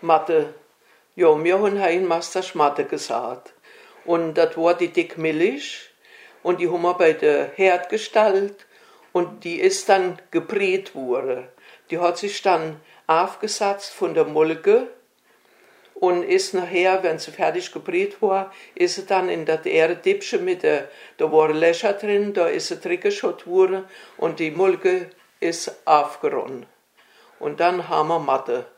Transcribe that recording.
Matte. Ja, wir haben ein Master Schmatte gesagt. Und das war die dick Milch. Und die haben wir bei der Herd gestellt. Und die ist dann gebrät worden. Die hat sich dann aufgesetzt von der Molke. Und ist nachher, wenn sie fertig gebrät war, ist sie dann in das Erddippche da waren Löcher drin, da ist sie dringeschott worden und die Molke ist aufgeronnen. Und dann haben wir Matte.